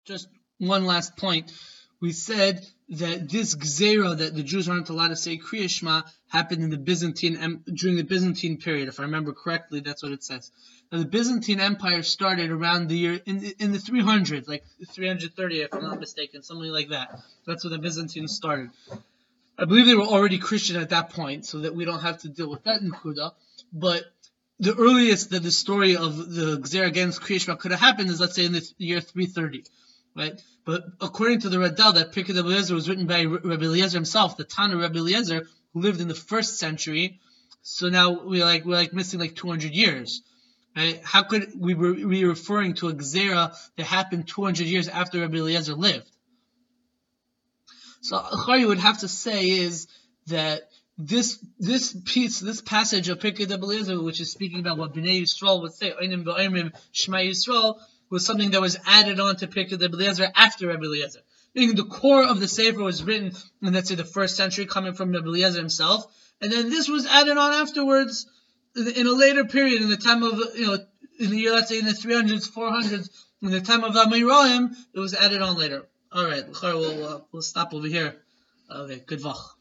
Just one last point. We said that this gzera that the Jews aren't allowed to say Kriya Shema happened in the during the Byzantine period. If I remember correctly, that's what it says. Now, the Byzantine Empire started around the year in the 300s, like 330, if I'm not mistaken, something like that. That's when the Byzantines started. I believe they were already Christian at that point, so that we don't have to deal with that in Kuda. But the earliest that the story of the Gzera against Kriya Shema could have happened is, let's say, in the year 330. Right? But according to the Radal, that Pirkei Eliezer was written by Rabbi Eliezer himself, the Tana Rabbi Eliezer, who lived in the 1st century. So now we're missing 200 years. Right? How could we be referring to a Gzera that happened 200 years after Rabbi Eliezer lived? So all you would have to say is that this passage of Pirkei Eliezer, which is speaking about what Bnei Yisrael would say, Einim v'Oimrim Shema Yisrael, was something that was added on to Pirkei Eliezer after Rabbi Eliezer. Meaning the core of the Sefer was written in, let's say, the 1st century, coming from Rabbi Eliezer himself, and then this was added on afterwards in a later period, in the time of, in the year, let's say, in the 300s, 400s, in the time of Amoraim, it was added on later. All right, we'll stop over here. Okay, good vach.